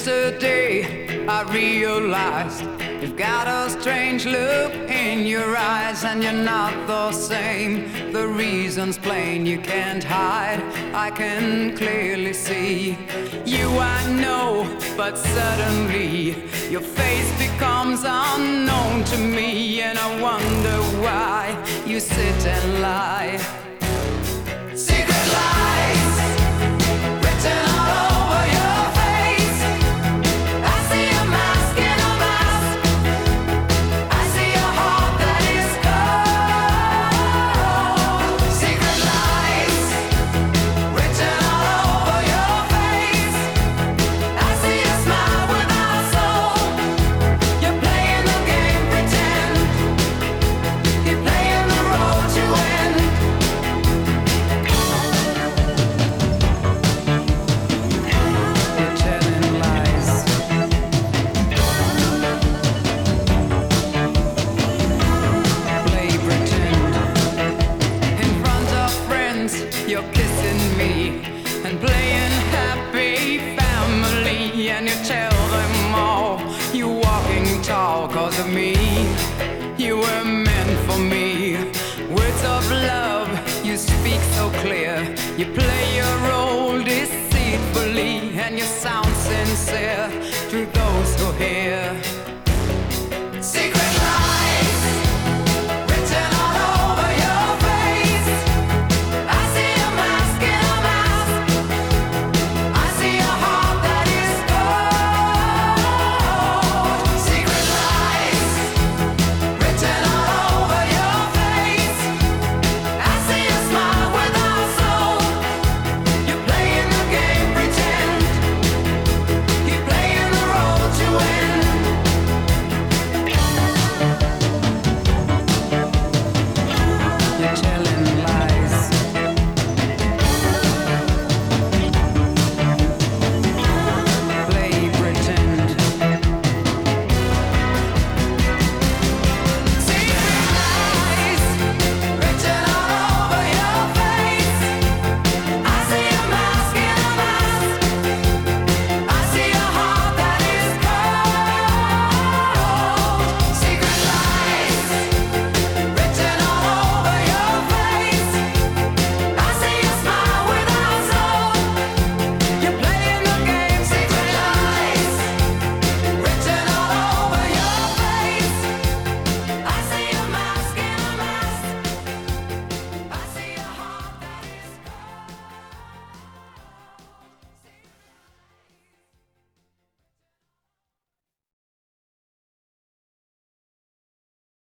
Yesterday I realized you've got a strange look in your eyes, and you're not the same. The reason's plain, you can't hide. I can clearly see you, I know, but suddenly your face becomes unknown to me, and I wonder why you sit and lie. Secret lies written all over your face. I see a mask in a mask. I see a heart that is cold. Secret lies written all over your face. I see a smile without a soul. You're playing the game, pretend. You're playing the role to win. You're kissing me and playing happy family, and you tell them all you're walking tall 'cause of me. You were meant for me. Words of love, you speak so clear. You play your role deceitfully, and you sound sincere to those who hear.